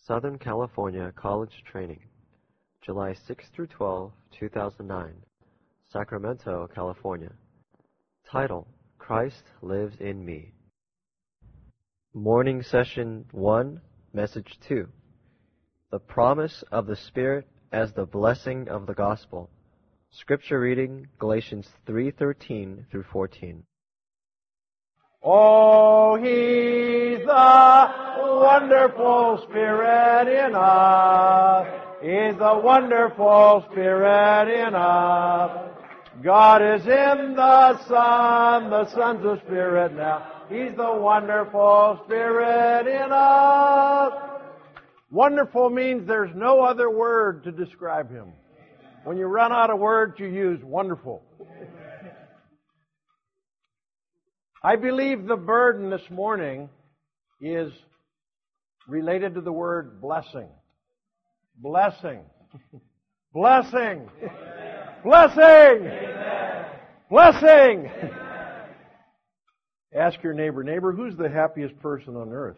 Southern California College Training, July 6 through 12, 2009, Sacramento, California. Title, Christ Lives in Me. Morning Session 1, Message 2. The Promise of the Spirit as the Blessing of the Gospel. Scripture reading, Galatians 3:13 through 14. Oh, He's the wonderful Spirit in us. He's the wonderful Spirit in us. God is in the Son's the Spirit now. He's the wonderful Spirit in us. Wonderful means there's no other word to describe Him. When you run out of words, you use wonderful. I believe the burden this morning is related to the word blessing. Blessing. Blessing. Blessing. Blessing. Ask your neighbor, who's the happiest person on earth?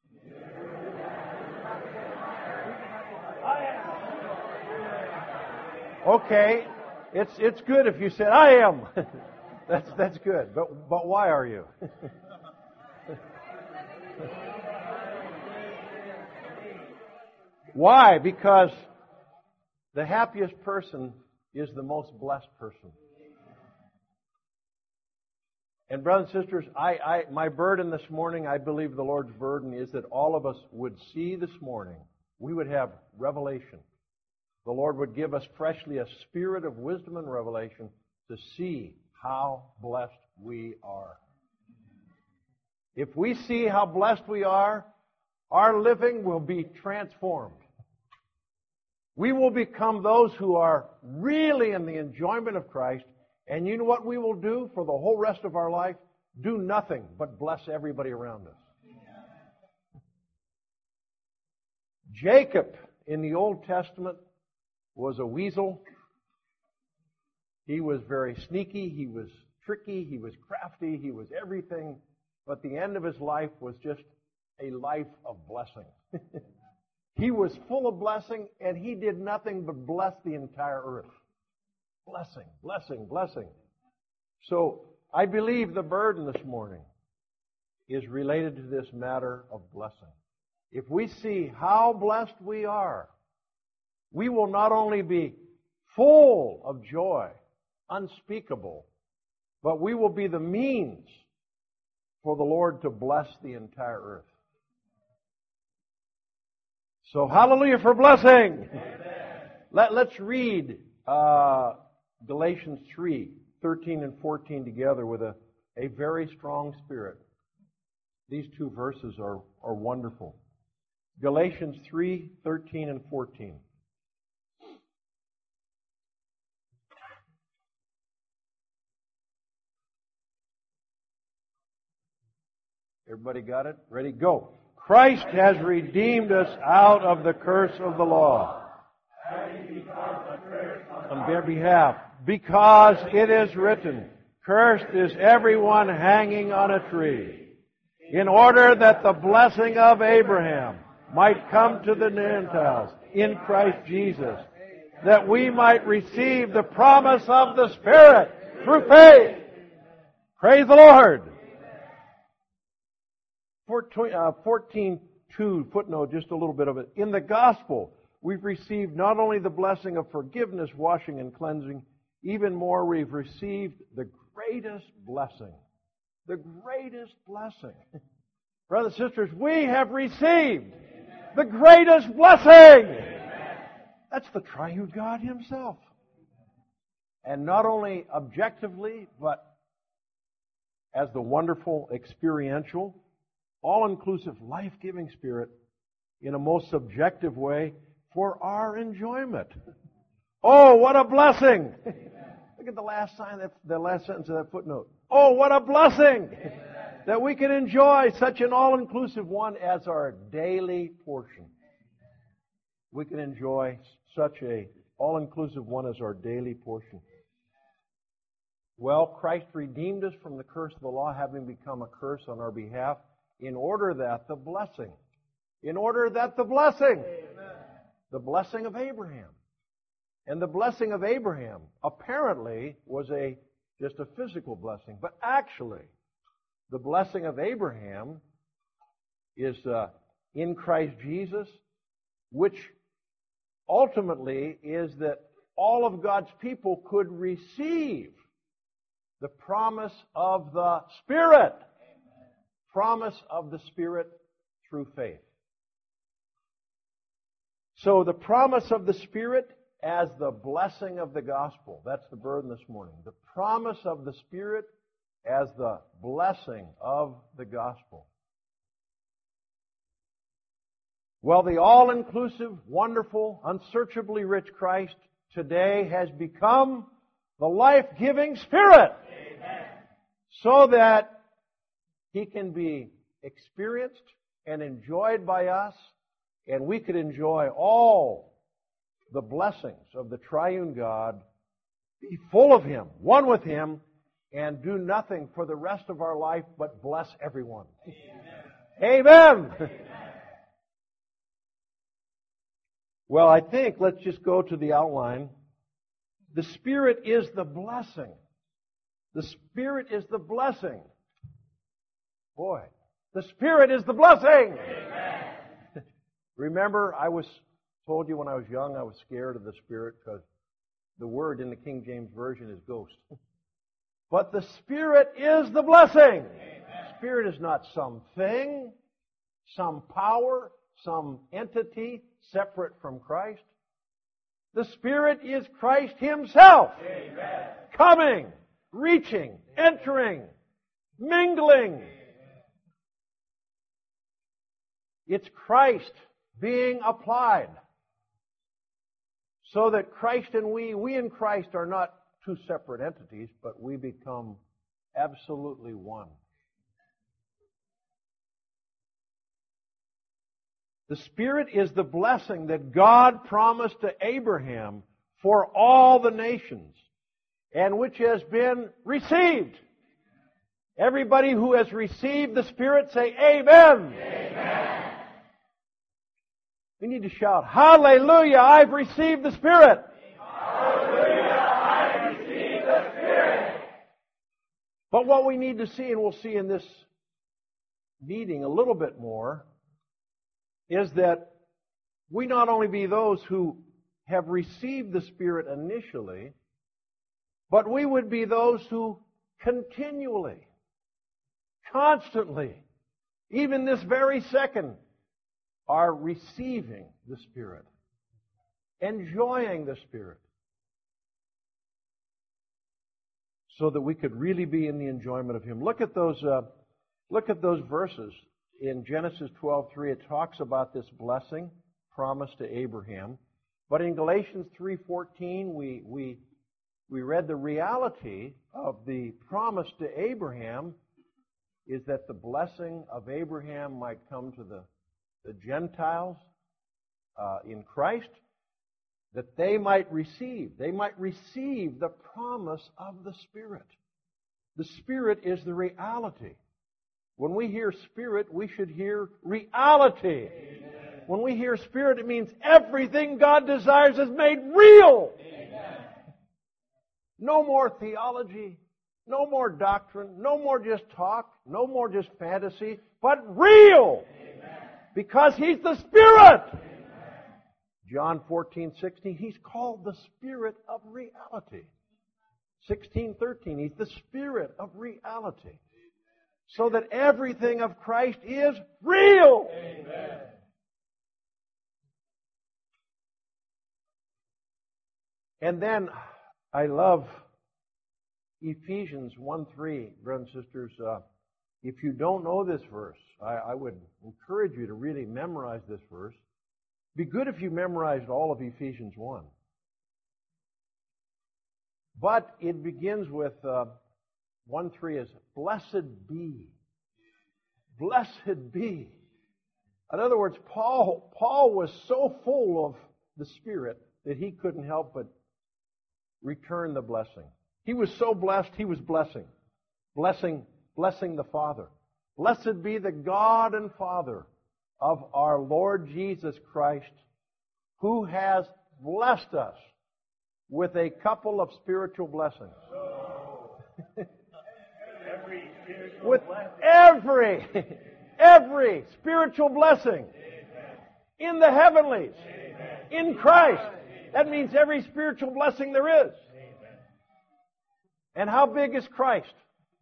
Okay, it's good if you said, I am. That's good. But why are you? Why? Because the happiest person is the most blessed person. And brothers and sisters, my burden this morning, I believe the Lord's burden is that all of us would see this morning, we would have revelation. The Lord would give us freshly a spirit of wisdom and revelation to see how blessed we are. If we see how blessed we are, our living will be transformed. We will become those who are really in the enjoyment of Christ. And you know what we will do for the whole rest of our life? Do nothing but bless everybody around us. Jacob in the Old Testament was a weasel. He was very sneaky, he was tricky, he was crafty, he was everything. But the end of his life was just a life of blessing. He was full of blessing, and he did nothing but bless the entire earth. Blessing, blessing, blessing. So, I believe the burden this morning is related to this matter of blessing. If we see how blessed we are, we will not only be full of joy, unspeakable, but we will be the means for the Lord to bless the entire earth. So, hallelujah for blessing! Let's read Galatians 3:13 and 14 together with a very strong spirit. These two verses are wonderful. Galatians 3:13 and 14. Everybody got it? Ready? Go. Christ has redeemed us out of the curse of the law. On their behalf. Because it is written, cursed is everyone hanging on a tree, in order that the blessing of Abraham might come to the Gentiles in Christ Jesus, that we might receive the promise of the Spirit through faith. Praise the Lord. 14:2 footnote, just a little bit of it. In the gospel, we've received not only the blessing of forgiveness, washing, and cleansing, even more, we've received the greatest blessing. The greatest blessing. Brothers and sisters, we have received the greatest blessing. That's the triune God Himself. And not only objectively, but as the wonderful, experiential, all-inclusive, life-giving Spirit in a most subjective way for our enjoyment. Oh, what a blessing! Look at the last sentence of that footnote. Oh, what a blessing that we can enjoy such an all-inclusive one as our daily portion. We can enjoy such a all-inclusive one as our daily portion. Well, Christ redeemed us from the curse of the law, having become a curse on our behalf, in order that the blessing in order that the blessing of Abraham. And the blessing of Abraham apparently was just a physical blessing. But actually, the blessing of Abraham is in Christ Jesus, which ultimately is that all of God's people could receive the promise of the Spirit. Promise of the Spirit through faith. So the promise of the Spirit as the blessing of the gospel. That's the burden this morning. The promise of the Spirit as the blessing of the gospel. Well, the all-inclusive, wonderful, unsearchably rich Christ today has become the life-giving Spirit. Amen. So that He can be experienced and enjoyed by us, and we could enjoy all the blessings of the triune God, be full of Him, one with Him, and do nothing for the rest of our life but bless everyone. Amen. Amen. Amen. Well, I think let's just go to the outline. The Spirit is the blessing. The Spirit is the blessing. Boy, the Spirit is the blessing. Amen. Remember, I was told you when I was young I was scared of the Spirit because the word in the King James Version is ghost. But the Spirit is the blessing. Amen. The Spirit is not something, some power, some entity separate from Christ. The Spirit is Christ Himself. Amen. Coming, reaching, entering, mingling. Amen. It's Christ being applied. So that Christ and we in Christ are not two separate entities, but we become absolutely one. The Spirit is the blessing that God promised to Abraham for all the nations, and which has been received. Everybody who has received the Spirit say Amen. Amen. We need to shout, Hallelujah, I've received the Spirit. Hallelujah, I've received the Spirit. But what we need to see, and we'll see in this meeting a little bit more, is that we not only be those who have received the Spirit initially, but we would be those who continually, constantly, even this very second, are receiving the Spirit, enjoying the Spirit, so that we could really be in the enjoyment of Him. Look at those verses. In Genesis 12:3, it talks about this blessing promised to Abraham. But in Galatians 3:14, we read the reality of the promise to Abraham is that the blessing of Abraham might come to the Gentiles in Christ, that they might receive the promise of the Spirit. The Spirit is the reality. When we hear Spirit, we should hear reality. Amen. When we hear Spirit, it means everything God desires is made real. Amen. No more theology, no more doctrine, no more just talk, no more just fantasy, but real. Amen. Because He's the Spirit. Amen. John 14:16, He's called the Spirit of reality. 16:13, He's the Spirit of reality. So that everything of Christ is real. Amen. And then I love Ephesians 1:3, brothers and sisters. If you don't know this verse, I would encourage you to really memorize this verse. It'd be good if you memorized all of Ephesians 1. But it begins with 1:3 is, blessed be. Blessed be. In other words, Paul was so full of the Spirit that he couldn't help but return the blessing. He was so blessed, he was blessing the Father. Blessed be the God and Father of our Lord Jesus Christ, who has blessed us with a couple of spiritual blessings. With every spiritual blessing in the heavenlies, in Christ. That means every spiritual blessing there is. And how big is Christ?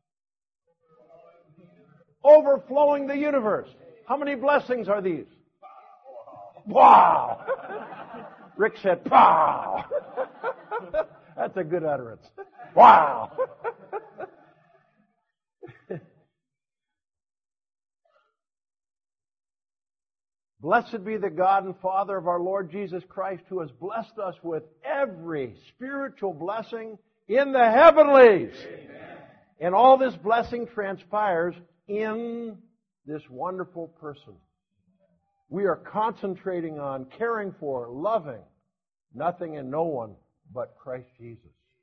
Overflowing the universe. How many blessings are these? Wow! Rick said, "Wow!" That's a good utterance. Wow! Blessed be the God and Father of our Lord Jesus Christ, who has blessed us with every spiritual blessing in the heavenlies. Amen. And all this blessing transpires in this wonderful person. We are concentrating on, caring for, loving nothing and no one but Christ Jesus.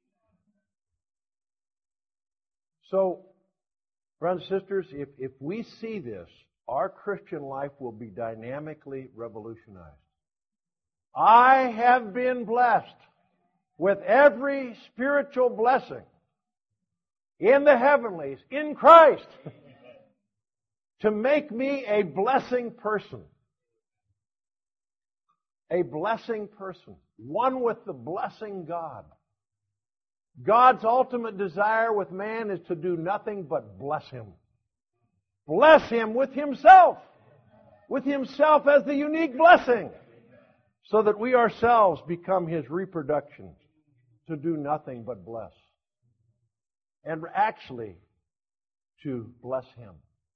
So, brothers and sisters, if we see this, our Christian life will be dynamically revolutionized. I have been blessed with every spiritual blessing in the heavenlies, in Christ, to make me a blessing person. A blessing person. One with the blessing God. God's ultimate desire with man is to do nothing but bless him. Bless him with himself. With himself as the unique blessing. So that we ourselves become his reproductions. To do nothing but bless. And actually, to bless him.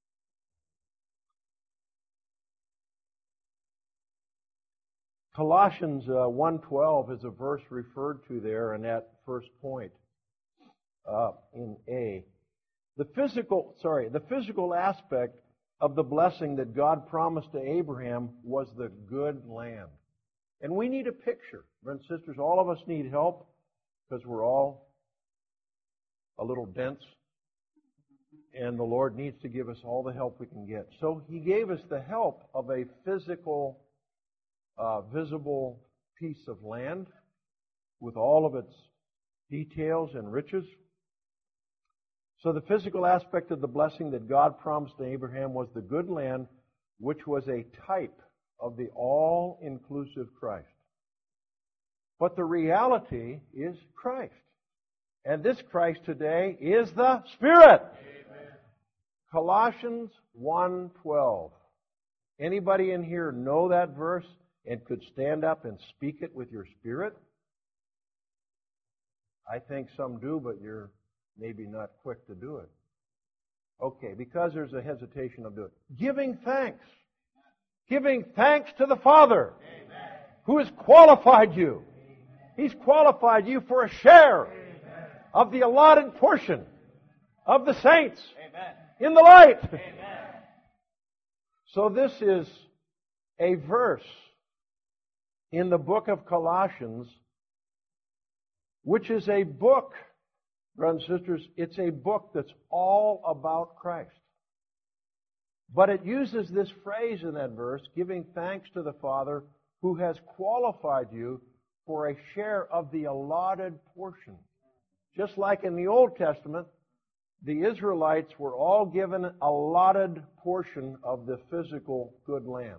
Colossians 1:12 is a verse referred to there in that first point in A. The physical aspect of the blessing that God promised to Abraham was the good land. And we need a picture. Brothers and sisters, all of us need help because we're all a little dense. And the Lord needs to give us all the help we can get. So He gave us the help of a physical, visible piece of land with all of its details and riches. So the physical aspect of the blessing that God promised to Abraham was the good land, which was a type of the all-inclusive Christ. But the reality is Christ. And this Christ today is the Spirit. Amen. Colossians 1:12. Anybody in here know that verse and could stand up and speak it with your spirit? I think some do, but you're maybe not quick to do it. Okay, because there's a hesitation of doing it. Giving thanks. Giving thanks to the Father. Amen. Who has qualified you. He's qualified you for a share of the allotted portion of the saints. Amen. In the light. Amen. So this is a verse in the book of Colossians, which is a book, brothers and sisters, it's a book that's all about Christ. But it uses this phrase in that verse, giving thanks to the Father who has qualified you for a share of the allotted portion. Just like in the Old Testament, the Israelites were all given an allotted portion of the physical good land.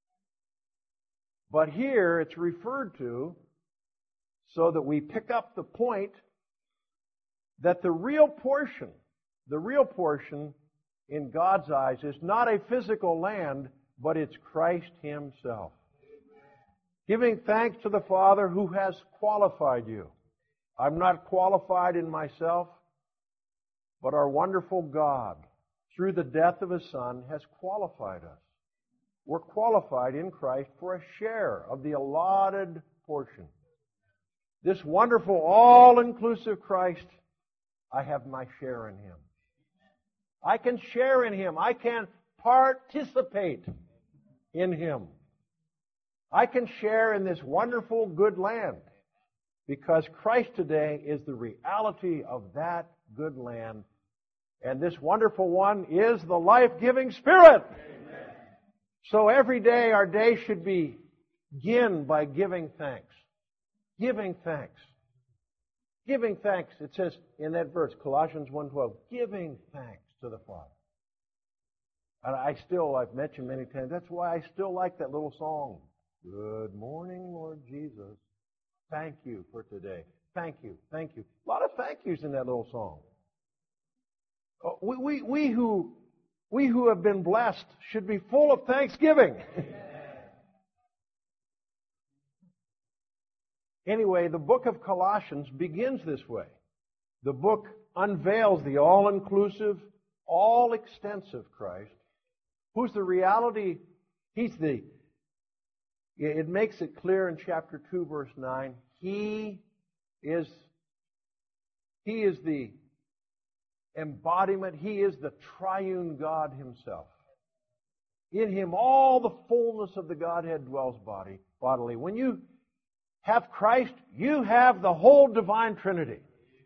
But here it's referred to so that we pick up the point that the real portion in God's eyes is not a physical land, but it's Christ Himself. Giving thanks to the Father who has qualified you. I'm not qualified in myself, but our wonderful God, through the death of His Son, has qualified us. We're qualified in Christ for a share of the allotted portion. This wonderful, all-inclusive Christ, I have my share in Him. I can share in Him. I can participate in Him. I can share in this wonderful good land because Christ today is the reality of that good land. And this wonderful one is the life-giving Spirit. Amen. So every day, our day should begin by giving thanks. Giving thanks. Giving thanks. It says in that verse, Colossians 1:12, giving thanks to the Father. And I've mentioned many times, that's why I still like that little song. Good morning, Lord Jesus. Thank you for today. Thank you. Thank you. A lot of thank yous in that little song. We who have been blessed should be full of thanksgiving. Anyway, the book of Colossians begins this way. The book unveils the all-inclusive, all-extensive Christ, who's the reality. It makes it clear in chapter 2, verse 9. He is the embodiment. He is the triune God Himself. In Him, all the fullness of the Godhead dwells bodily. When you have Christ, you have the whole divine Trinity.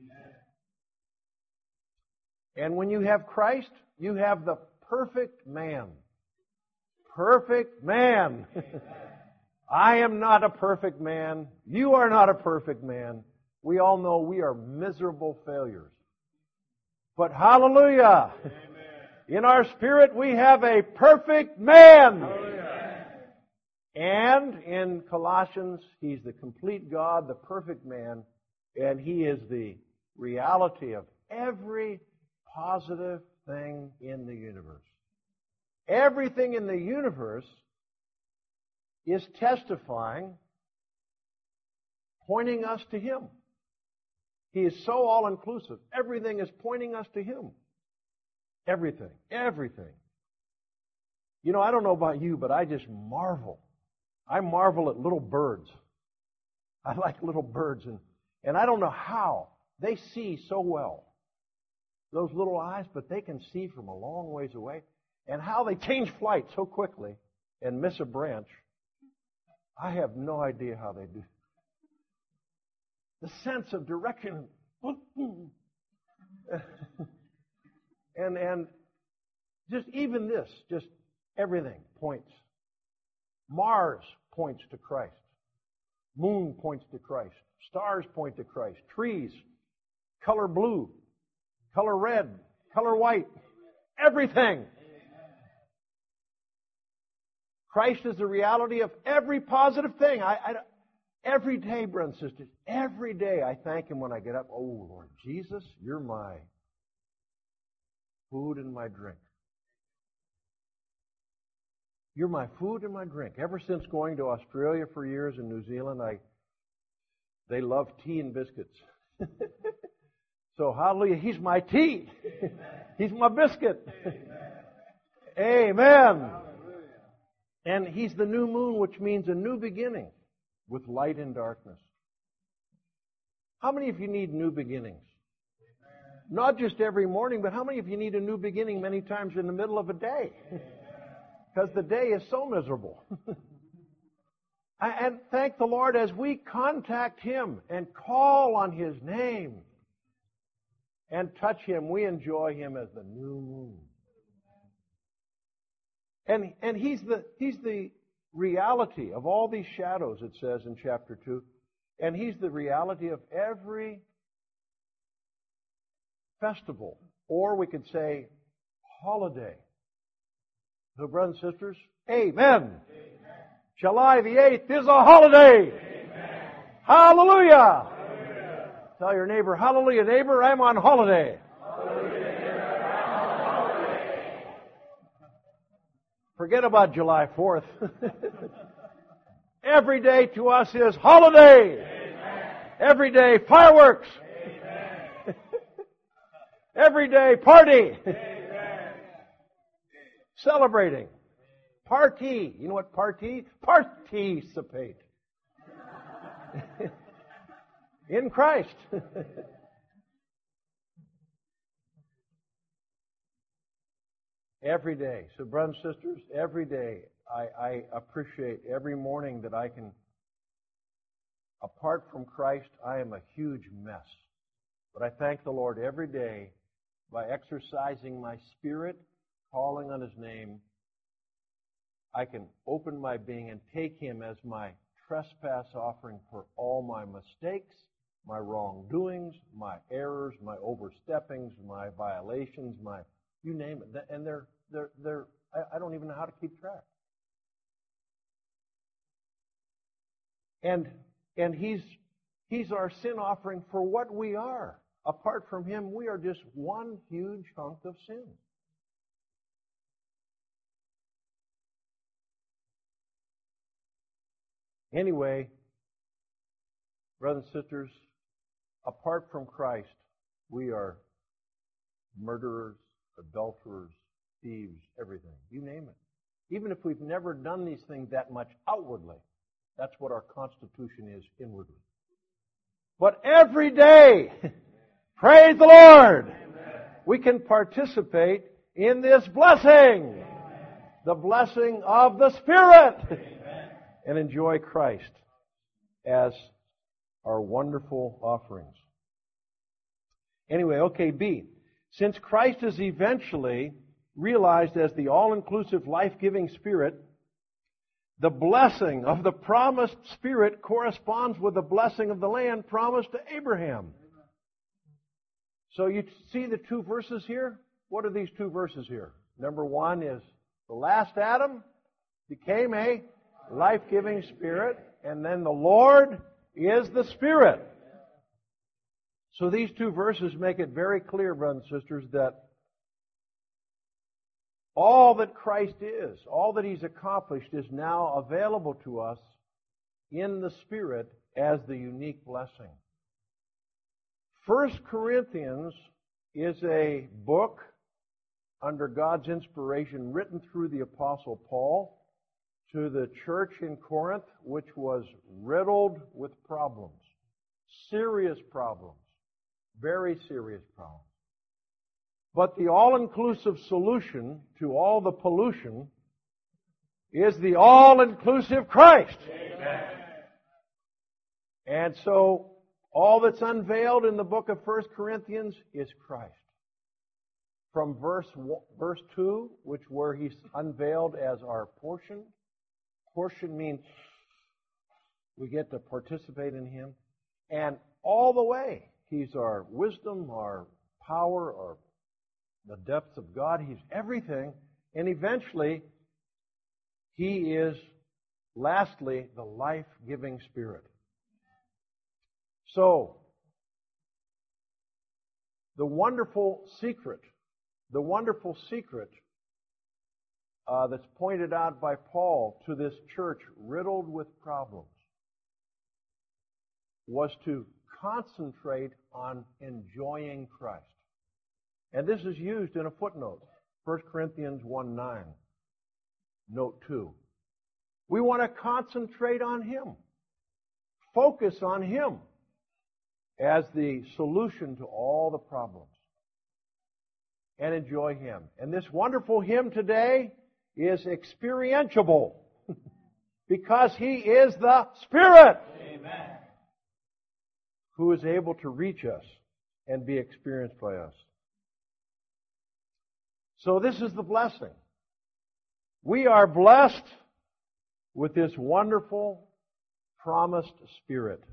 And when you have Christ, you have the perfect man. Perfect man. I am not a perfect man. You are not a perfect man. We all know we are miserable failures. But hallelujah! Amen. In our spirit we have a perfect man. Hallelujah. And in Colossians, He's the complete God, the perfect man, and He is the reality of every positive thing in the universe. Everything in the universe is testifying, pointing us to Him. He is so all-inclusive. Everything is pointing us to Him. Everything. Everything. You know, I don't know about you, but I just marvel. I marvel at little birds. I like little birds, and I don't know how. They see so well. Those little eyes, but they can see from a long ways away. And how they change flight so quickly and miss a branch. I have no idea how they do. The sense of direction. and just even this, just everything points. Mars points to Christ. Moon points to Christ. Stars point to Christ. Trees, color blue, color red, color white. Everything. Christ is the reality of every positive thing. Every day, brothers and sisters, every day I thank Him when I get up. Oh, Lord Jesus, You're my food and my drink. You're my food and my drink. Ever since going to Australia for years and New Zealand, they love tea and biscuits. So, hallelujah, He's my tea. He's my biscuit. Amen. And He's the new moon, which means a new beginning with light and darkness. How many of you need new beginnings? Not just every morning, but how many of you need a new beginning many times in the middle of a day? Because the day is so miserable. And thank the Lord as we contact Him and call on His name and touch Him, we enjoy Him as the new moon. And He's the reality of all these shadows, it says in chapter 2. And He's the reality of every festival, or we could say holiday. So, brothers and sisters, amen. Amen. July the 8th is a holiday. Amen. Hallelujah. Hallelujah. Tell your neighbor, hallelujah, neighbor, I'm on holiday. Forget about July 4th. Every day to us is holiday. Amen. Every day fireworks. Amen. Every day party. Amen. Celebrating. Party. You know what party? Participate. In Christ. Every day. So, brothers and sisters, every day I appreciate every morning that I can, apart from Christ, I am a huge mess. But I thank the Lord every day by exercising my spirit, calling on His name. I can open my being and take Him as my trespass offering for all my mistakes, my wrongdoings, my errors, my oversteppings, my violations, you name it. And I don't even know how to keep track. And He's our sin offering for what we are. Apart from Him, we are just one huge hunk of sin. Anyway, brothers and sisters, apart from Christ, we are murderers, adulterers, thieves, everything. You name it. Even if we've never done these things that much outwardly, that's what our constitution is inwardly. But every day, praise the Lord, we can participate in this blessing, the blessing of the Spirit, and enjoy Christ as our wonderful offerings. Anyway, okay, B. Since Christ is eventually realized as the all-inclusive, life-giving Spirit, the blessing of the promised Spirit corresponds with the blessing of the land promised to Abraham. So you see the two verses here? What are these two verses here? Number one is the last Adam became a life-giving Spirit, and then the Lord is the Spirit. So these two verses make it very clear, brothers and sisters, that all that Christ is, all that He's accomplished is now available to us in the Spirit as the unique blessing. 1 Corinthians is a book under God's inspiration written through the Apostle Paul to the church in Corinth, which was riddled with problems. Serious problems. Very serious problems. But the all-inclusive solution to all the pollution is the all-inclusive Christ. Amen. And so, all that's unveiled in the book of 1 Corinthians is Christ. From verse 2, where He's unveiled as our portion. Portion means we get to participate in Him. And all the way, He's our wisdom, our power, our the depths of God. He's everything. And eventually, He is, lastly, the life-giving Spirit. So, the wonderful secret that's pointed out by Paul to this church riddled with problems was to concentrate on enjoying Christ. And this is used in a footnote, 1 Corinthians 1:9, note 2. We want to concentrate on Him, focus on Him as the solution to all the problems, and enjoy Him. And this wonderful hymn today is experientiable because He is the Spirit. Amen. Who is able to reach us and be experienced by us. So this is the blessing. We are blessed with this wonderful promised Spirit.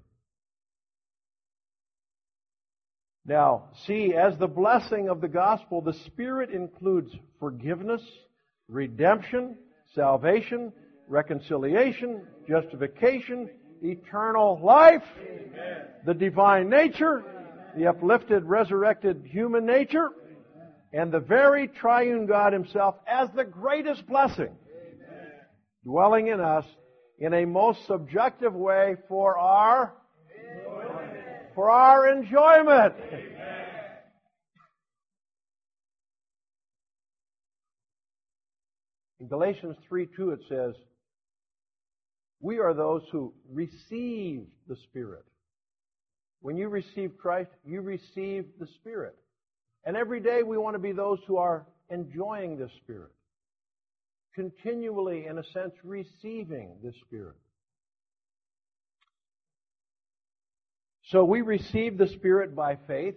Now, see, as the blessing of the gospel, the Spirit includes forgiveness, redemption, salvation, reconciliation, justification, eternal life, Amen. The divine nature, the uplifted, resurrected human nature, and the very triune God Himself as the greatest blessing, Amen. Dwelling in us in a most subjective way for our enjoyment. Amen. In Galatians 3:2 it says, we are those who receive the Spirit. When you receive Christ, you receive the Spirit. And every day we want to be those who are enjoying the Spirit. Continually, in a sense, receiving the Spirit. So we receive the Spirit by faith.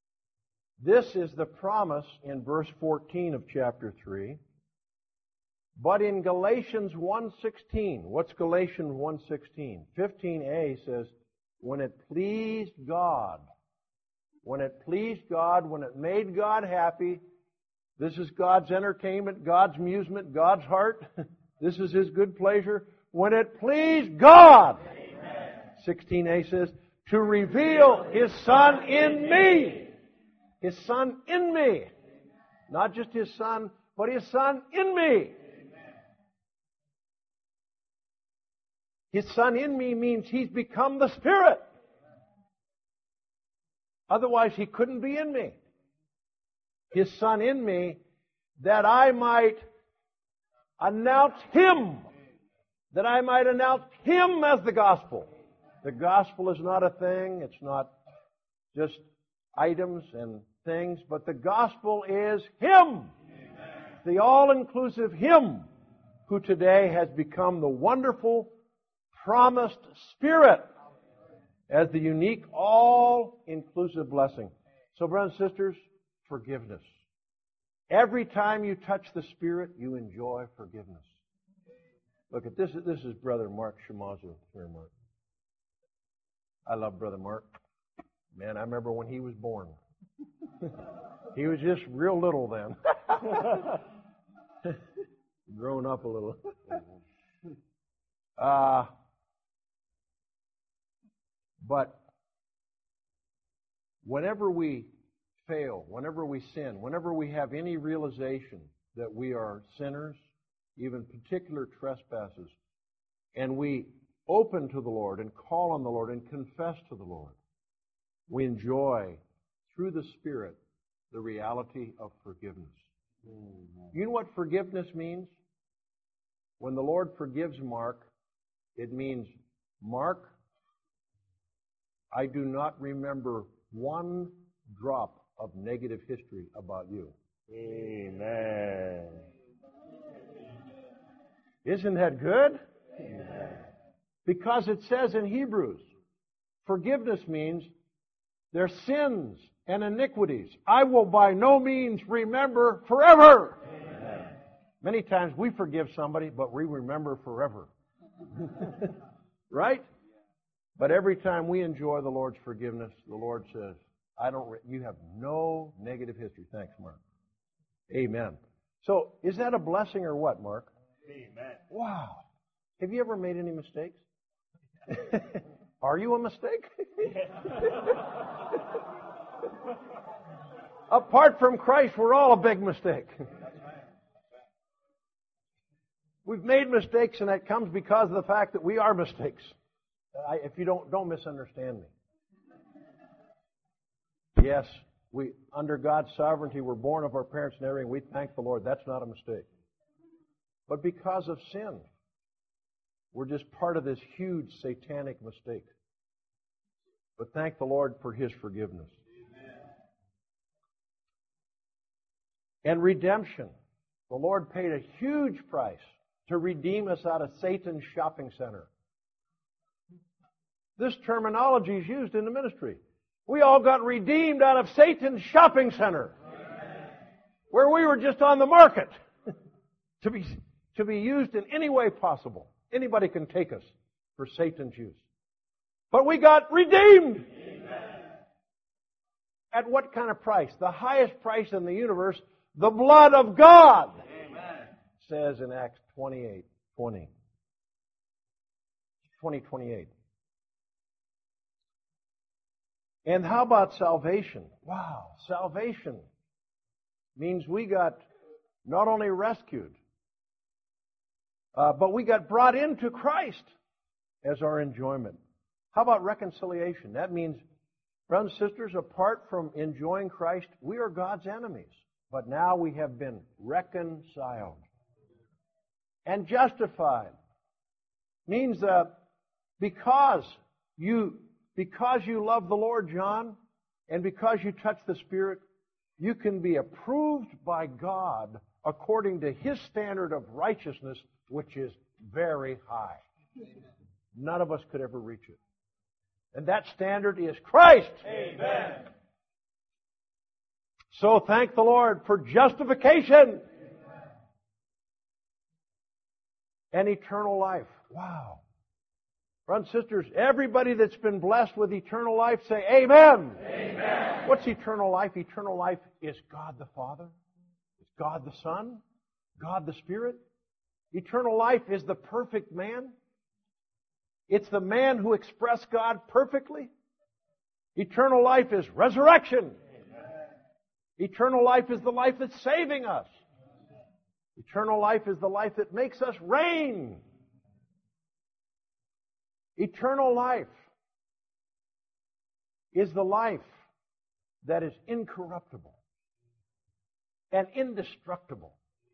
This is the promise in verse 14 of chapter 3. But in Galatians 1:16, what's Galatians 1:16? 15a says, when it pleased God, when it made God happy, this is God's entertainment, God's amusement, God's heart. This is His good pleasure. When it pleased God, amen. 16a says, to reveal His Son in me. His Son in me. Not just His Son, but His Son in me. His Son in me means He's become the Spirit. Otherwise, He couldn't be in me. His Son in me, that I might announce Him. That I might announce Him as the gospel. The gospel is not a thing. It's not just items and things, but the gospel is Him. The all-inclusive Him who today has become the wonderful, promised Spirit as the unique, all-inclusive blessing. So, brothers and sisters, forgiveness. Every time you touch the Spirit, you enjoy forgiveness. Look at this. This is Brother Mark Shamazu. Here, Mark. I love Brother Mark. Man, I remember when he was born. He was just real little then. Grown up a little. But whenever we fail, whenever we sin, whenever we have any realization that we are sinners, even particular trespasses, and we open to the Lord and call on the Lord and confess to the Lord, we enjoy, through the Spirit, the reality of forgiveness. You know what forgiveness means? When the Lord forgives Mark, it means, Mark, I do not remember one drop of negative history about you. Amen. Isn't that good? Amen. Because it says in Hebrews, forgiveness means their sins and iniquities I will by no means remember forever. Amen. Many times we forgive somebody, but we remember forever. Right? But every time we enjoy the Lord's forgiveness, the Lord says, you have no negative history. Thanks, Mark. Amen. So, is that a blessing or what, Mark? Amen. Wow. Have you ever made any mistakes? Are you a mistake? Apart from Christ, we're all a big mistake. We've made mistakes, and that comes because of the fact that we are mistakes. If you don't misunderstand me. Yes, we under God's sovereignty, we're born of our parents and everything. We thank the Lord. That's not a mistake. But because of sin, we're just part of this huge satanic mistake. But thank the Lord for His forgiveness. Amen. And redemption. The Lord paid a huge price to redeem us out of Satan's shopping center. This terminology is used in the ministry. We all got redeemed out of Satan's shopping center, where we were just on the market to be used in any way possible. Anybody can take us for Satan's use. But we got redeemed. Amen. At what kind of price? The highest price in the universe, the blood of God. Amen. Says in Acts 28:28. And how about salvation? Wow, salvation means we got not only rescued, but we got brought into Christ as our enjoyment. How about reconciliation? That means, brothers and sisters, apart from enjoying Christ, we are God's enemies. But now we have been reconciled. And justified means that because you love the Lord, John, and because you touch the Spirit, you can be approved by God according to His standard of righteousness, which is very high. None of us could ever reach it. And that standard is Christ. Amen. So thank the Lord for justification. and eternal life. Wow. Brothers and sisters, everybody that's been blessed with eternal life, say amen. Amen. What's eternal life? Eternal life is God the Father, it's God the Son, God the Spirit. Eternal life is the perfect man. It's the man who expressed God perfectly. Eternal life is resurrection. Eternal life is the life that's saving us. Eternal life is the life that makes us reign. Eternal life is the life that is incorruptible and indestructible.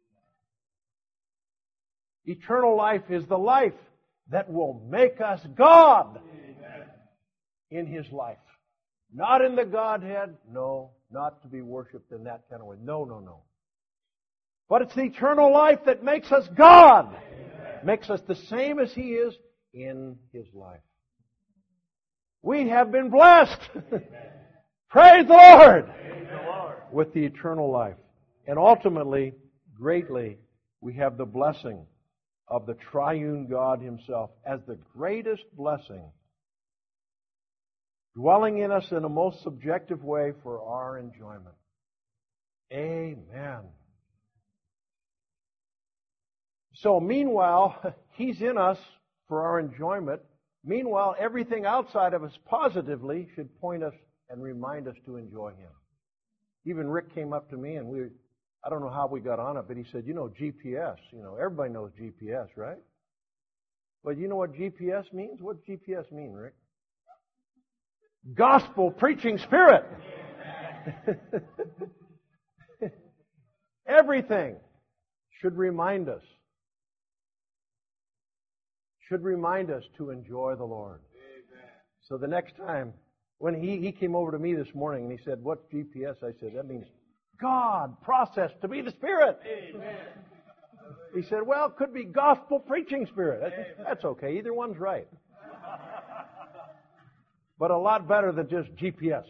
Eternal life is the life that will make us God in His life. Not in the Godhead, no, not to be worshipped in that kind of way. No, no, no. But it's the eternal life that makes us God. Amen. Makes us the same as He is in His life. We have been blessed. Praise the Lord. Praise the Lord. With the eternal life. And ultimately, greatly, we have the blessing of the triune God Himself as the greatest blessing, dwelling in us in a most subjective way for our enjoyment. Amen. So meanwhile, He's in us for our enjoyment. Meanwhile, everything outside of us positively should point us and remind us to enjoy Him. Even Rick came up to me and I don't know how we got on it, but he said, GPS, everybody knows GPS, right? But you know what GPS means? What does GPS mean, Rick? Gospel preaching spirit. Everything should remind us to enjoy the Lord. Amen. So the next time, when he came over to me this morning and he said, "What's GPS?" I said, "That means God processed to be the Spirit." Amen. He said, "Well, it could be gospel preaching spirit." That's okay. Either one's right. But a lot better than just GPS.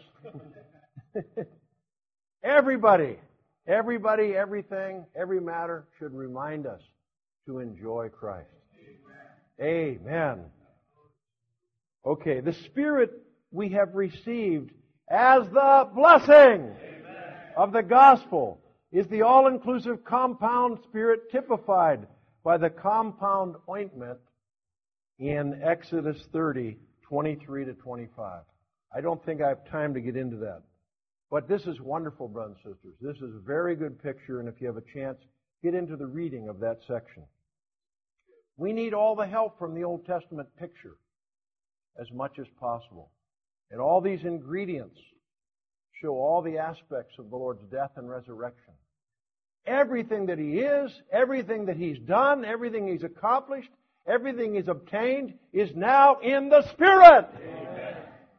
Everybody, everything, every matter should remind us to enjoy Christ. Amen. Okay, the Spirit we have received as the blessing of the gospel is the all-inclusive compound Spirit typified by the compound ointment in Exodus 30, 23 to 25. I don't think I have time to get into that. But this is wonderful, brothers and sisters. This is a very good picture, and if you have a chance, get into the reading of that section. We need all the help from the Old Testament picture as much as possible. And all these ingredients show all the aspects of the Lord's death and resurrection. Everything that He is, everything that He's done, everything He's accomplished, everything He's obtained is now in the Spirit. Amen.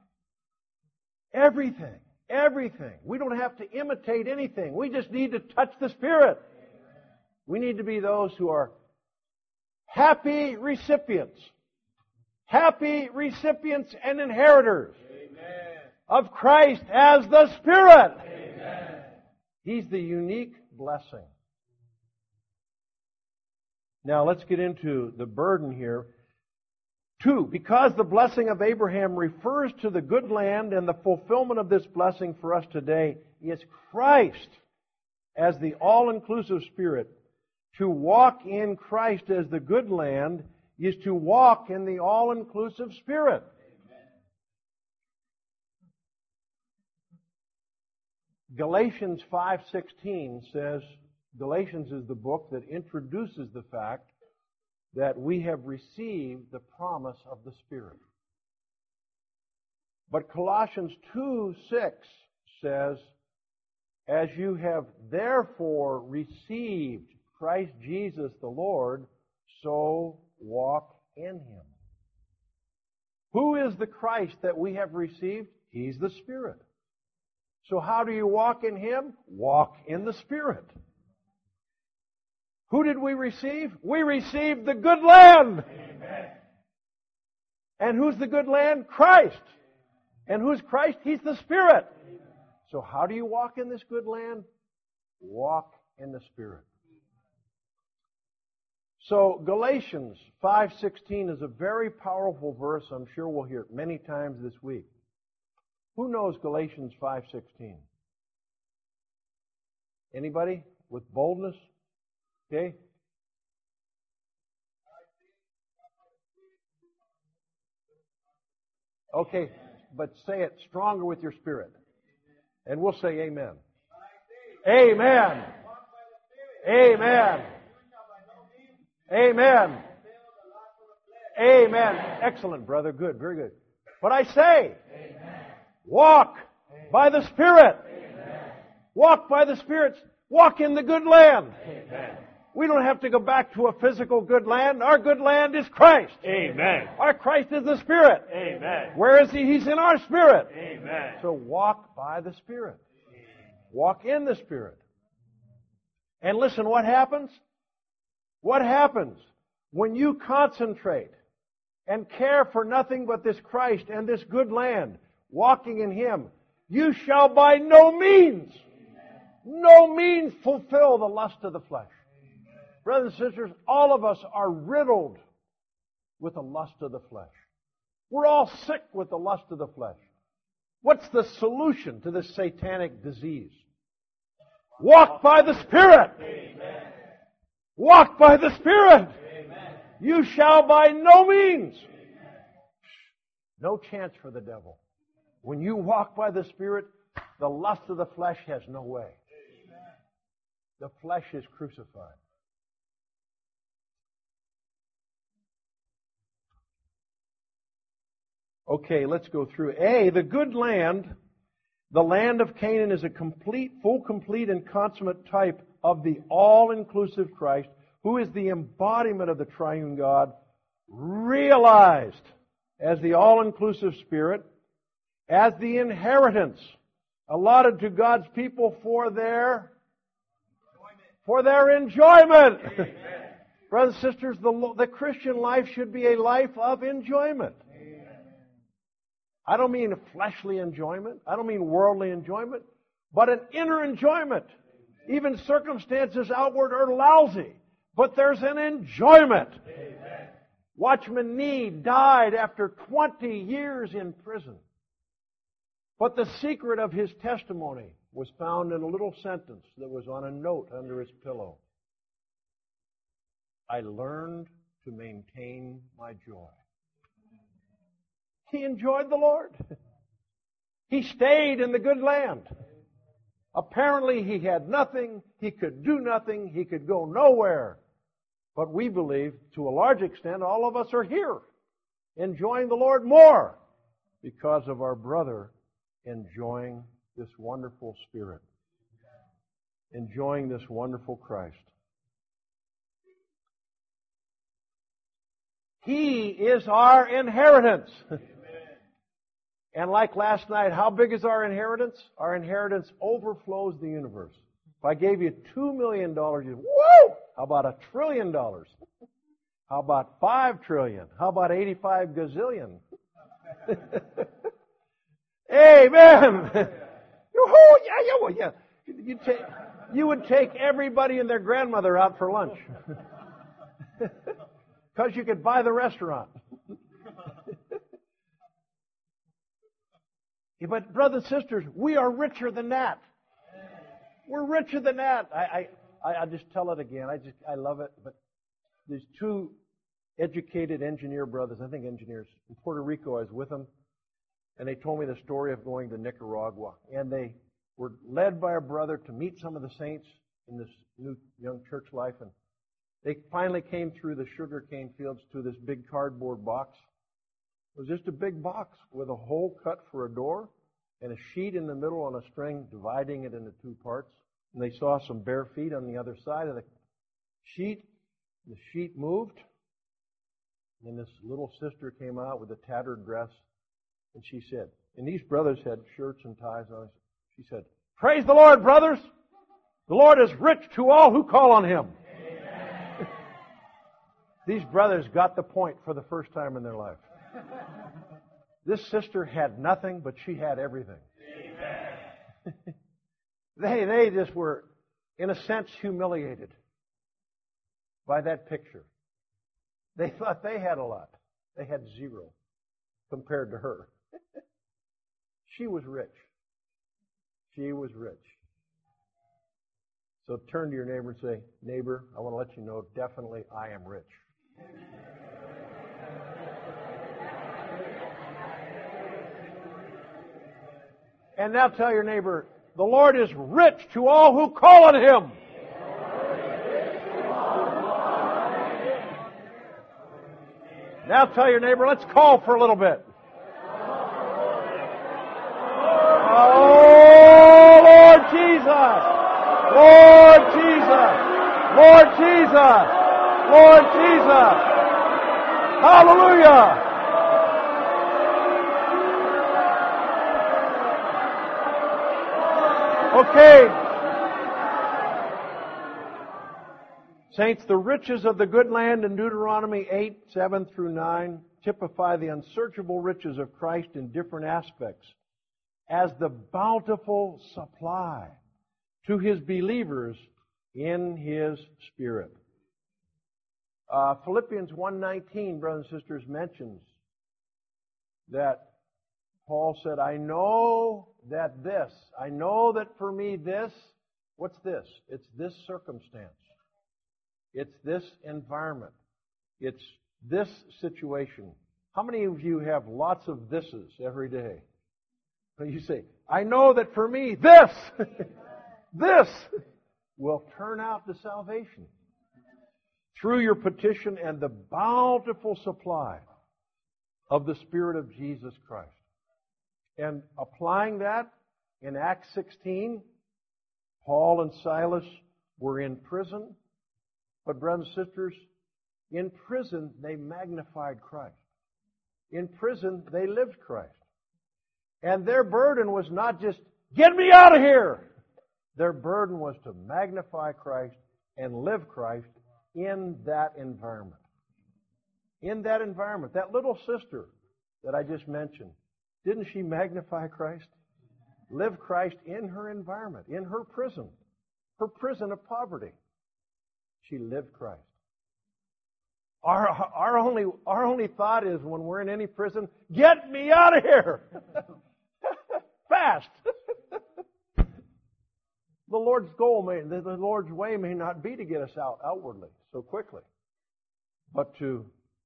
Everything. We don't have to imitate anything. We just need to touch the Spirit. We need to be those who are happy recipients and inheritors of Christ as the Spirit. Amen. He's the unique blessing. Now let's get into the burden here. 2, because the blessing of Abraham refers to the good land, and the fulfillment of this blessing for us today is Christ as the all-inclusive Spirit. To walk in Christ as the good land is to walk in the all-inclusive Spirit. Galatians 5:16 says, Galatians is the book that introduces the fact that we have received the promise of the Spirit. But Colossians 2:6 says, as you have therefore received Christ Jesus the Lord, so walk in Him. Who is the Christ that we have received? He's the Spirit. So how do you walk in Him? Walk in the Spirit. Who did we receive? We received the good land. Amen. And who's the good land? Christ. And who's Christ? He's the Spirit. Amen. So how do you walk in this good land? Walk in the Spirit. So Galatians 5:16 is a very powerful verse. I'm sure we'll hear it many times this week. Who knows Galatians 5:16? Anybody with boldness? Okay. Okay, but say it stronger with your spirit. And we'll say amen. Amen. Amen. Amen. Amen. Excellent, brother. Good. Very good. But I say, walk by the Spirit. Walk by the Spirit. Walk in the good land. We don't have to go back to a physical good land. Our good land is Christ. Amen. Our Christ is the Spirit. Amen. Where is He? He's in our spirit. Amen. So walk by the Spirit. Walk in the Spirit. And listen, what happens? What happens when you concentrate and care for nothing but this Christ and this good land, walking in Him? You shall by no means fulfill the lust of the flesh. Brothers and sisters, all of us are riddled with the lust of the flesh. We're all sick with the lust of the flesh. What's the solution to this satanic disease? Walk by the Spirit. Amen. Walk by the Spirit. Amen. You shall by no means. No chance for the devil. When you walk by the Spirit, the lust of the flesh has no way. The flesh is crucified. Okay, let's go through. The good land, the land of Canaan, is a full, complete, and consummate type of the all-inclusive Christ, who is the embodiment of the triune God, realized as the all-inclusive Spirit, as the inheritance allotted to God's people for their enjoyment. Brothers and sisters, the Christian life should be a life of enjoyment. I don't mean a fleshly enjoyment. I don't mean worldly enjoyment, but an inner enjoyment. Even circumstances outward are lousy, but there's an enjoyment. Amen. Watchman Nee died after 20 years in prison. But the secret of his testimony was found in a little sentence that was on a note under his pillow. I learned to maintain my joy. He enjoyed the Lord. He stayed in the good land. Apparently he had nothing, he could do nothing, he could go nowhere. But we believe, to a large extent, all of us are here, enjoying the Lord more because of our brother enjoying this wonderful Spirit, enjoying this wonderful Christ. He is our inheritance. And like last night, how big is our inheritance? Our inheritance overflows the universe. If I gave you $2 million, you'd, woo! How about $1 trillion? How about 5 trillion? How about 85 gazillion? Amen! Yeah. You would take everybody and their grandmother out for lunch. Because you could buy the restaurant. But brothers and sisters, we are richer than that. We're richer than that. I just tell it again. I love it. But there's two educated engineer brothers, I think engineers, in Puerto Rico. I was with them, and they told me the story of going to Nicaragua. And they were led by a brother to meet some of the saints in this new young church life. And they finally came through the sugarcane fields to this big cardboard box. It was just a big box with a hole cut for a door and a sheet in the middle on a string dividing it into two parts. And they saw some bare feet on the other side of the sheet. The sheet moved. And this little sister came out with a tattered dress. And she said, and these brothers had shirts and ties on. She said, "Praise the Lord, brothers. The Lord is rich to all who call on Him." These brothers got the point for the first time in their life. This sister had nothing, but she had everything. They just were, in a sense, humiliated by that picture. They thought they had a lot. They had zero compared to her. She was rich. She was rich. So turn to your neighbor and say, neighbor, I want to let you know, definitely I am rich. And now tell your neighbor, the Lord is rich to all who call on Him. Now tell your neighbor, let's call for a little bit. Oh, Lord Jesus! Lord Jesus! Lord Jesus! Lord Jesus! Hallelujah! Okay. Saints, the riches of the good land in Deuteronomy 8, 7 through 9 typify the unsearchable riches of Christ in different aspects as the bountiful supply to His believers in His Spirit. Philippians 1:19, brothers and sisters, mentions that Paul said, I know that for me this, what's this? It's this circumstance. It's this environment. It's this situation. How many of you have lots of thises every day? You say, I know that for me this, this will turn out to salvation through your petition and the bountiful supply of the Spirit of Jesus Christ. And applying that in Acts 16, Paul and Silas were in prison. But brothers and sisters, in prison they magnified Christ. In prison they lived Christ. And their burden was not just, get me out of here! Their burden was to magnify Christ and live Christ in that environment. In that environment. That little sister that I just mentioned, didn't she magnify Christ? Live Christ in her environment, in her prison of poverty. She lived Christ. Our only thought is when we're in any prison, get me out of here! Fast! The Lord's the Lord's way may not be to get us out outwardly so quickly, but to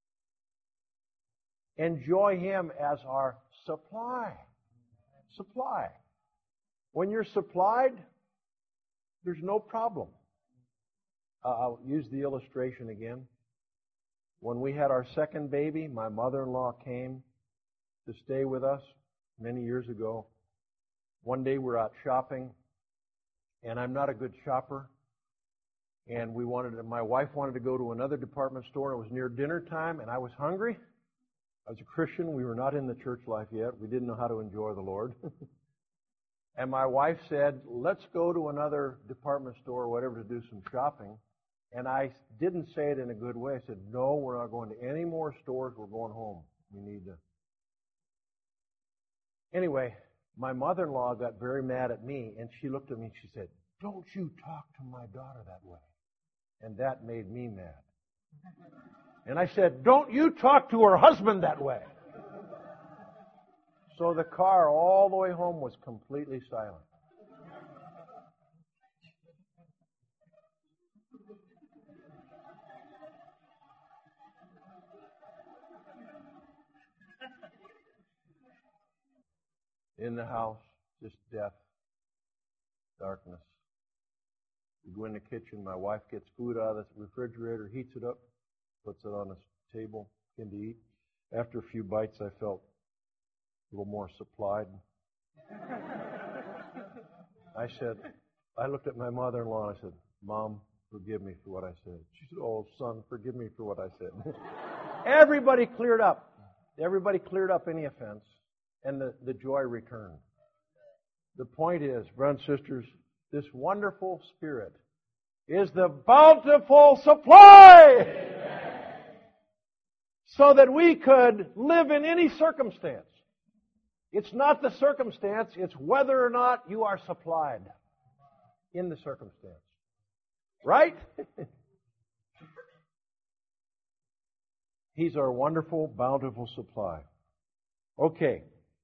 enjoy Him as our supply. Supply. When you're supplied, there's no problem. I'll use the illustration again. When we had our second baby, my mother-in-law came to stay with us many years ago. One day we're out shopping, and I'm not a good shopper. And my wife wanted to go to another department store. It was near dinner time, and I was hungry. I was a Christian. We were not in the church life yet. We didn't know how to enjoy the Lord. And my wife said, let's go to another department store or whatever to do some shopping. And I didn't say it in a good way. I said, no, we're not going to any more stores. We're going home. We need to. Anyway, my mother-in-law got very mad at me, and she looked at me and she said, don't you talk to my daughter that way. And that made me mad. And I said, don't you talk to her husband that way. So the car all the way home was completely silent. In the house, just death, darkness. We go in the kitchen, my wife gets food out of the refrigerator, heats it up, puts it on the table, begin to eat. After a few bites, I felt a little more supplied. I looked at my mother-in-law and I said, Mom, forgive me for what I said. She said, oh, son, forgive me for what I said. Everybody cleared up. Everybody cleared up any offense, and the joy returned. The point is, brothers and sisters, this wonderful Spirit is the bountiful supply. Amen. So that we could live in any circumstance. It's not the circumstance, it's whether or not you are supplied in the circumstance. Right? He's our wonderful, bountiful supply. Okay.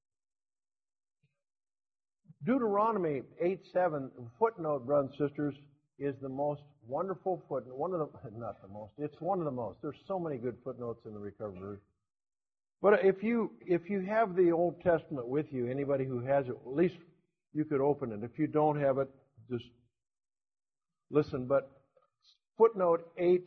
Deuteronomy 8:7, footnote, brothers and sisters, is the most wonderful footnote. Not the most. It's one of the most. There's so many good footnotes in the Recovered Version. But if you have the Old Testament with you, anybody who has it, at least you could open it. If you don't have it, just listen. But footnote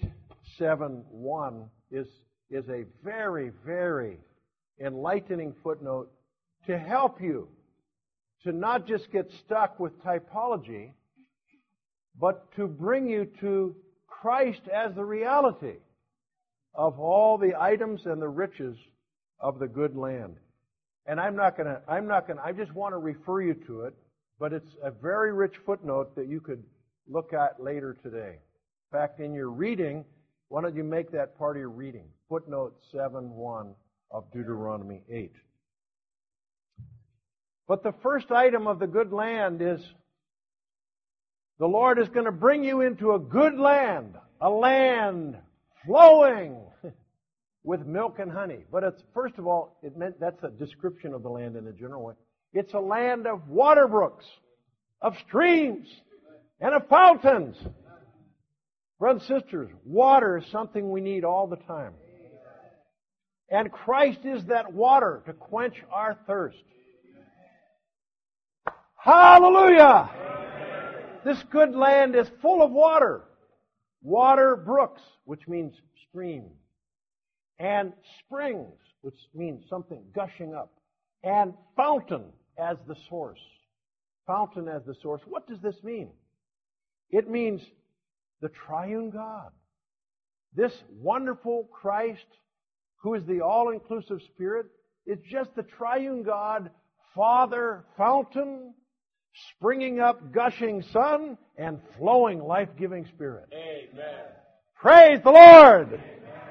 871 is a very, very enlightening footnote to help you to not just get stuck with typology, but to bring you to Christ as the reality of all the items and the riches of the good land. And I just want to refer you to it, but it's a very rich footnote that you could look at later today. In fact, in your reading, why don't you make that part of your reading? Footnote 7:1 of Deuteronomy 8. But the first item of the good land is the Lord is going to bring you into a good land, a land flowing with milk and honey. But it's, first of all, that's a description of the land in a general way. It's a land of water brooks, of streams, and of fountains. Brothers and sisters, water is something we need all the time. And Christ is that water to quench our thirst. Hallelujah! This good land is full of water. Water brooks, which means stream. And springs, which means something gushing up. And fountain as the source. Fountain as the source. What does this mean? It means the triune God. This wonderful Christ, who is the all-inclusive Spirit, is just the triune God, Father, fountain, springing up, gushing Son, and flowing, life-giving Spirit. Amen. Praise the Lord! Amen.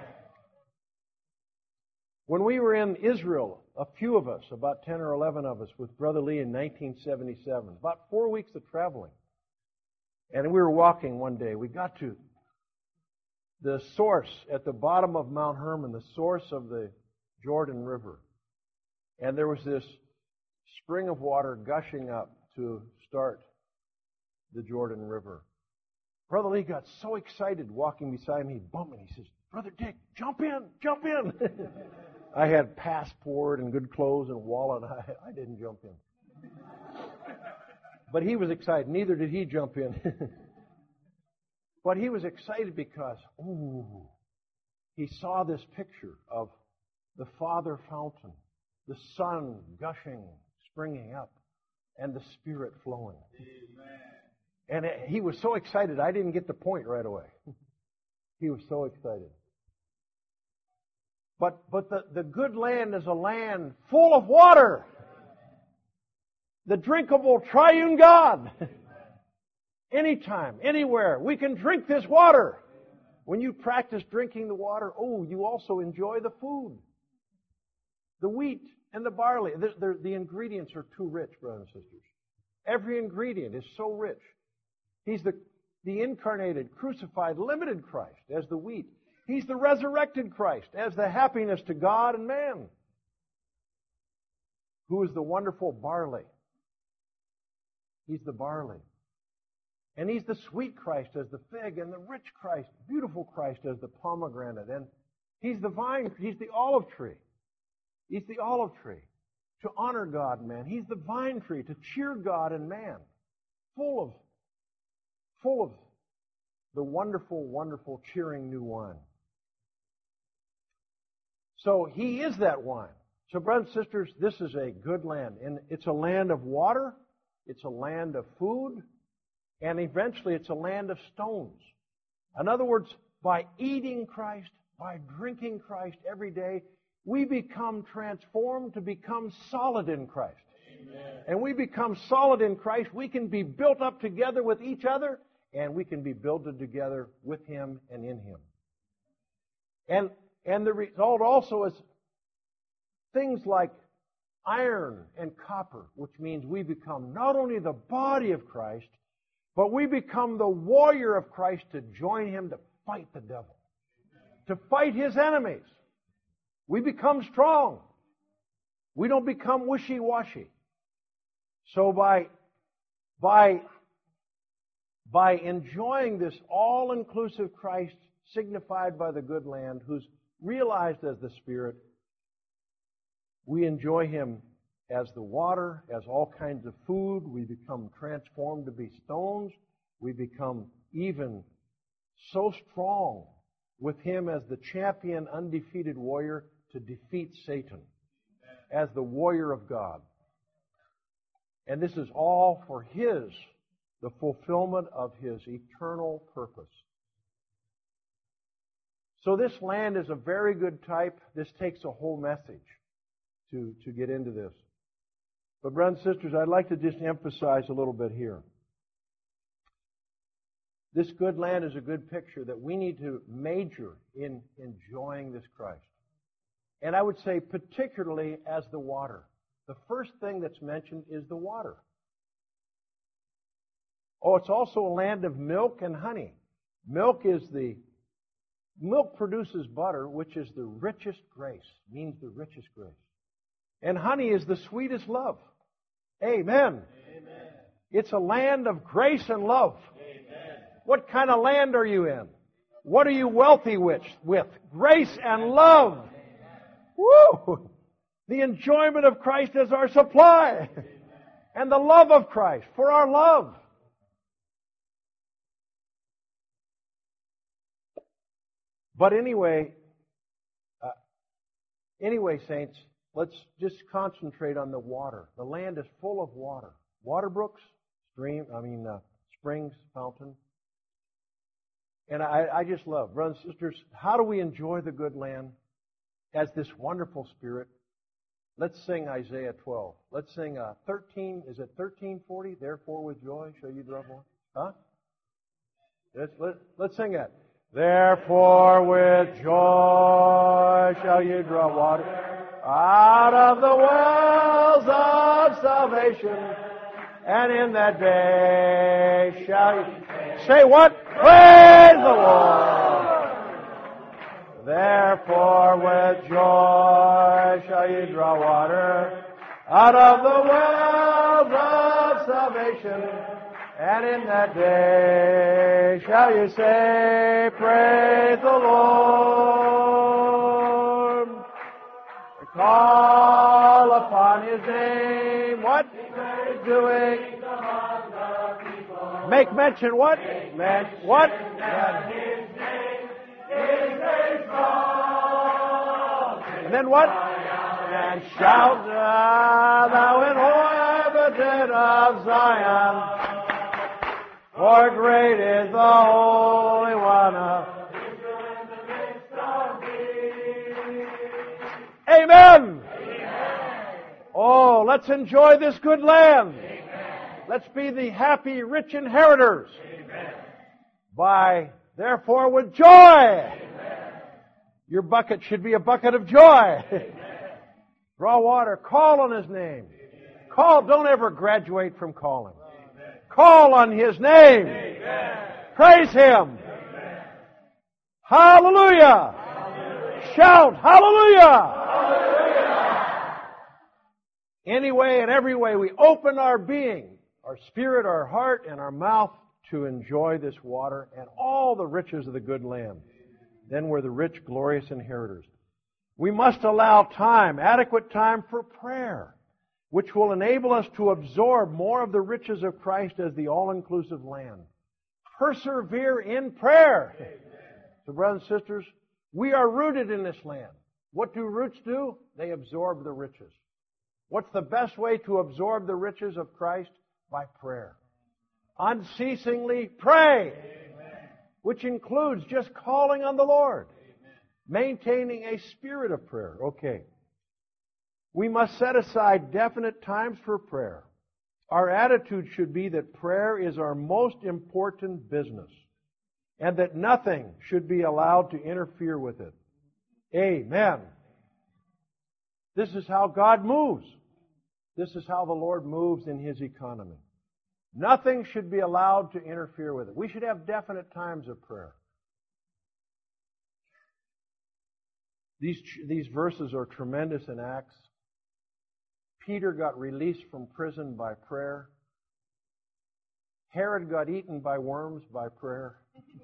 When we were in Israel, a few of us, about 10 or 11 of us, with Brother Lee in 1977, about 4 weeks of traveling, and we were walking one day, we got to the source at the bottom of Mount Hermon, the source of the Jordan River. And there was this spring of water gushing up to start the Jordan River. Brother Lee got so excited walking beside me, he bumped me. He says, "Brother Dick, jump in, jump in." I had passport and good clothes and wallet. I didn't jump in. But he was excited. Neither did he jump in. But he was excited because, he saw this picture of the Father fountain, the Son gushing, springing up, and the Spirit flowing. Amen. And he was so excited, I didn't get the point right away. He was so excited. But the good land is a land full of water. The drinkable triune God. Anytime, anywhere, we can drink this water. When you practice drinking the water, you also enjoy the food. The wheat and the barley. The ingredients are too rich, brothers and sisters. Every ingredient is so rich. He's the incarnated, crucified, limited Christ as the wheat. He's the resurrected Christ as the happiness to God and man. Who is the wonderful barley? He's the barley. And He's the sweet Christ as the fig, and the rich Christ, beautiful Christ as the pomegranate. And He's the vine, He's the olive tree. He's the olive tree to honor God and man. He's the vine tree to cheer God and man. Full of the wonderful, wonderful, cheering new wine. So He is that wine. So brothers and sisters, this is a good land. And it's a land of water. It's a land of food. And eventually it's a land of stones. In other words, by eating Christ, by drinking Christ every day, we become transformed to become solid in Christ. Amen. And we become solid in Christ. We can be built up together with each other, and we can be builded together with Him and in Him. And the result also is things like iron and copper, which means we become not only the body of Christ, but we become the warrior of Christ to join Him to fight the devil, to fight His enemies. We become strong. We don't become wishy-washy. So by enjoying this all-inclusive Christ signified by the good land, who's realized as the Spirit, we enjoy Him as the water, as all kinds of food. We become transformed to be stones. We become even so strong with Him as the champion, undefeated warrior to defeat Satan, as the warrior of God. And this is all for the fulfillment of His eternal purpose. So this land is a very good type. This takes a whole message to get into this. But brothers and sisters, I'd like to just emphasize a little bit here. This good land is a good picture that we need to major in enjoying this Christ. And I would say particularly as the water. The first thing that's mentioned is the water. Oh, it's also a land of milk and honey. Milk produces butter, which is the richest grace, means the richest grace. And honey is the sweetest love. Amen. Amen. It's a land of grace and love. Amen. What kind of land are you in? What are you wealthy with? Grace and love. Woo! The enjoyment of Christ as our supply. And the love of Christ for our love. But anyway, saints, let's just concentrate on the water. The land is full of water. Water brooks, springs, fountain. And I just love, brothers and sisters, how do we enjoy the good land as this wonderful Spirit? Let's sing Isaiah 12. Let's sing 13, is it 1340? Therefore with joy shall you draw water. Huh? Let's sing that. Therefore with joy shall you draw water out of the wells of salvation, and in that day shall you say what? Praise the Lord. Therefore with joy shall you draw water out of the wells of salvation, and in that day shall you say, praise the Lord. Call upon His name. What? Doing. Make mention what? What? That His name is very strong. And then what? And shout thou inhabitant of Zion. For great is the Holy One of Amen. Oh, let's enjoy this good land. Let's be the happy, rich inheritors. Therefore, with joy. Your bucket should be a bucket of joy. Draw water. Call on His name. Don't ever graduate from calling. Call on His name. Amen. Praise Him. Amen. Hallelujah. Hallelujah. Shout hallelujah. Hallelujah. Anyway and every way we open our being, our spirit, our heart, and our mouth to enjoy this water and all the riches of the good land. Then we're the rich, glorious inheritors. We must allow time, adequate time for prayer, which will enable us to absorb more of the riches of Christ as the all-inclusive land. Persevere in prayer. Amen. So, brothers and sisters, we are rooted in this land. What do roots do? They absorb the riches. What's the best way to absorb the riches of Christ? By prayer. Unceasingly pray. Amen. Which includes just calling on the Lord. Amen. Maintaining a spirit of prayer. Okay. We must set aside definite times for prayer. Our attitude should be that prayer is our most important business and that nothing should be allowed to interfere with it. Amen. This is how God moves. This is how the Lord moves in His economy. Nothing should be allowed to interfere with it. We should have definite times of prayer. These verses are tremendous in Acts. Peter got released from prison by prayer. Herod got eaten by worms by prayer.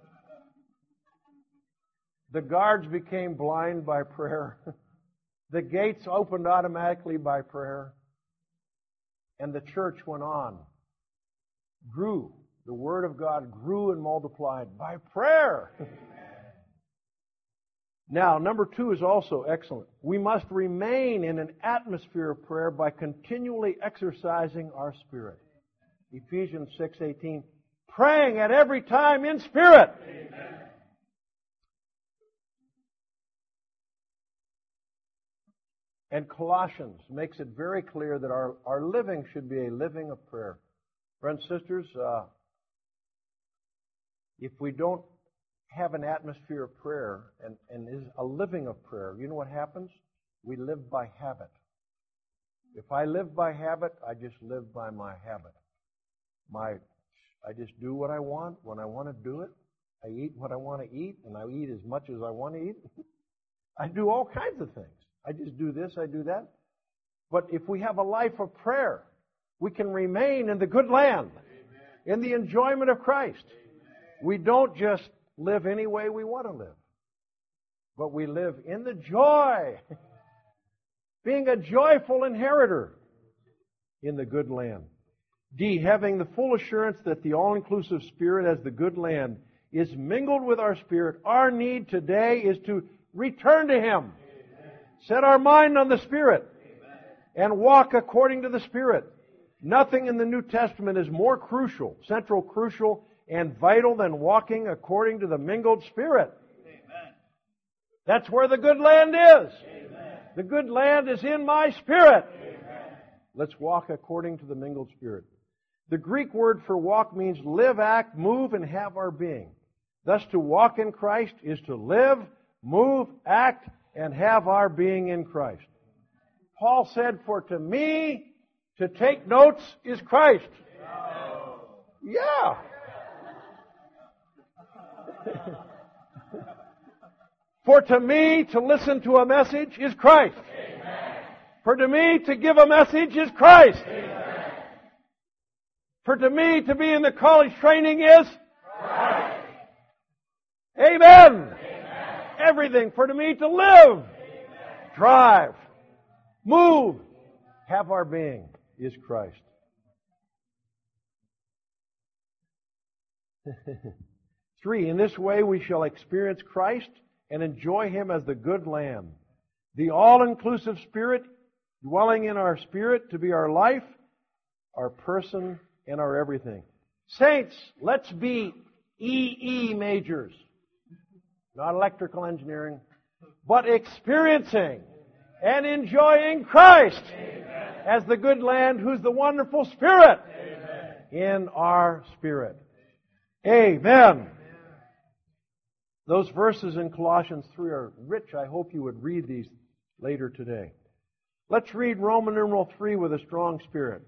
The guards became blind by prayer. The gates opened automatically by prayer. And the church went on. Grew. The Word of God grew and multiplied by prayer. Now, number 2 is also excellent. We must remain in an atmosphere of prayer by continually exercising our spirit. Ephesians 6:18, praying at every time in spirit. Amen. And Colossians makes it very clear that our living should be a living of prayer. Friends, sisters, if we don't have an atmosphere of prayer and is a living of prayer, you know what happens? We live by habit. If I live by habit, I just live by my habit. I just do what I want when I want to do it. I eat what I want to eat, and I eat as much as I want to eat. I do all kinds of things. I just do this, I do that. But if we have a life of prayer, we can remain in the good land, in the enjoyment of Christ. We don't just live any way we want to live, but we live in the joy, being a joyful inheritor in the good land. D, having the full assurance that the all-inclusive Spirit as the good land is mingled with our spirit. Our need today is to return to Him. Amen. Set our mind on the Spirit. Amen. And walk according to the Spirit. Nothing in the New Testament is more crucial, central, crucial, and vital than walking according to the mingled Spirit. Amen. That's where the good land is. Amen. The good land is in my spirit. Amen. Let's walk according to the mingled Spirit. The Greek word for walk means live, act, move, and have our being. Thus, to walk in Christ is to live, move, act, and have our being in Christ. Paul said, for to me, to take notes is Christ. Yeah. For to me, to listen to a message is Christ. Amen. For to me, to give a message is Christ. Amen. For to me, to be in the college training is Christ. Amen. Amen. Everything. For to me, to live, amen, drive, move, have our being is Christ. 3, in this way we shall experience Christ and enjoy Him as the good land, the all-inclusive Spirit dwelling in our spirit to be our life, our person, and our everything. Saints, let's be EE majors. Not electrical engineering, but experiencing and enjoying Christ, amen, as the good land who's the wonderful Spirit, amen, in our spirit. Amen. Those verses in Colossians 3 are rich. I hope you would read these later today. Let's read Roman numeral 3 with a strong spirit.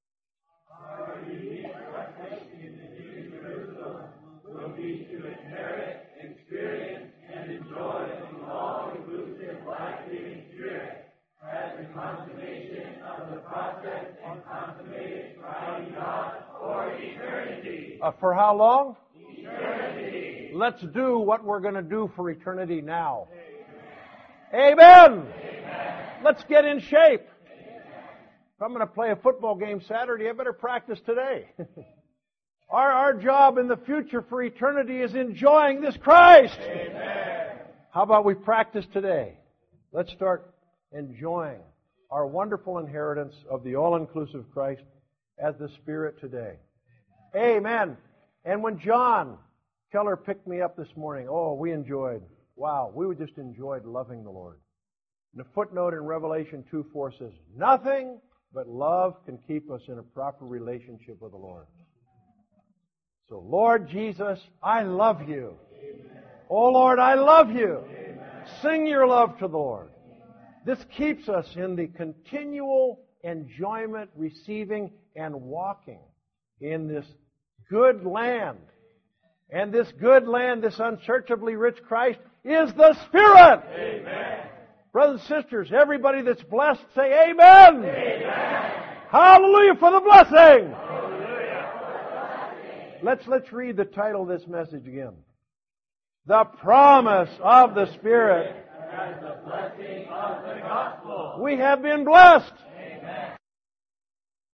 For how long? Eternity. Let's do what we're going to do for eternity now. Amen. Amen. Amen. Let's get in shape. Amen. If I'm going to play a football game Saturday, I better practice today. Our job in the future for eternity is enjoying this Christ. Amen. How about we practice today? Let's start enjoying our wonderful inheritance of the all-inclusive Christ as the Spirit today. Amen. And when John Keller picked me up this morning, we enjoyed. Wow, we just enjoyed loving the Lord. And the footnote in Revelation 2:4 says, nothing but love can keep us in a proper relationship with the Lord. So, Lord Jesus, I love you. Amen. Oh, Lord, I love you. Amen. Sing your love to the Lord. Amen. This keeps us in the continual enjoyment, receiving, and walking in this good land. And this good land, this unsearchably rich Christ, is the Spirit. Amen. Brothers and sisters, everybody that's blessed, say amen. Hallelujah for the blessing. Let's read the title of this message again. The promise of the Spirit. As the blessing of the gospel. We have been blessed.